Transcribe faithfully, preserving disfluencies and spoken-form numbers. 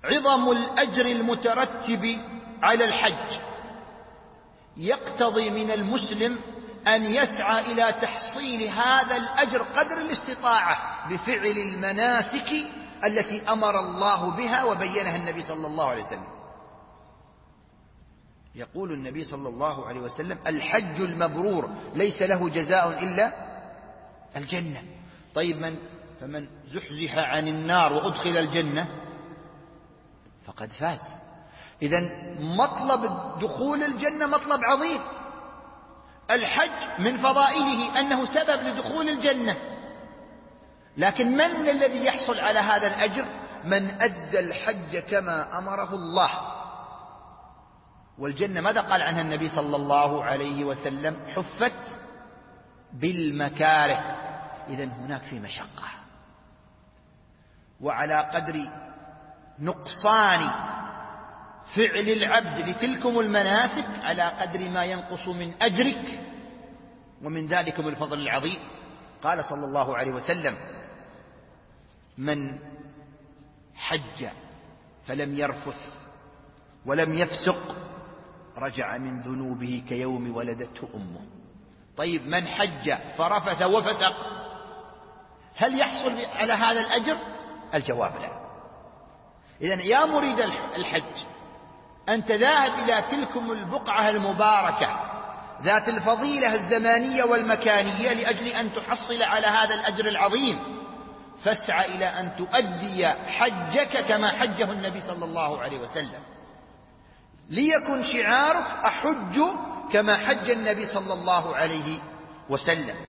عظم الأجر المترتب على الحج يقتضي من المسلم أن يسعى إلى تحصيل هذا الأجر قدر الاستطاعة بفعل المناسك التي أمر الله بها وبينها النبي صلى الله عليه وسلم. يقول النبي صلى الله عليه وسلم: الحج المبرور ليس له جزاء إلا الجنة. طيب من فمن زحزح عن النار وأدخل الجنة فقد فاز. إذن مطلب دخول الجنة مطلب عظيم. الحج من فضائله أنه سبب لدخول الجنة، لكن من الذي يحصل على هذا الأجر؟ من أدى الحج كما أمره الله. والجنة ماذا قال عنها النبي صلى الله عليه وسلم؟ حفت بالمكاره. إذن هناك في مشقة، وعلى قدر نقصان فعل العبد لتلكم المناسك على قدر ما ينقص من أجرك ومن ذلكم الفضل العظيم. قال صلى الله عليه وسلم: من حج فلم يرفث ولم يفسق رجع من ذنوبه كيوم ولدته أمه. طيب من حج فرفث وفسق هل يحصل على هذا الأجر؟ الجواب لا. إذن يا مريد الحج، أنت ذاهب إلى تلكم البقعة المباركة ذات الفضيلة الزمانية والمكانية لأجل أن تحصل على هذا الأجر العظيم، فاسعى إلى أن تؤدي حجك كما حجه النبي صلى الله عليه وسلم، ليكن شعارك: أحج كما حج النبي صلى الله عليه وسلم.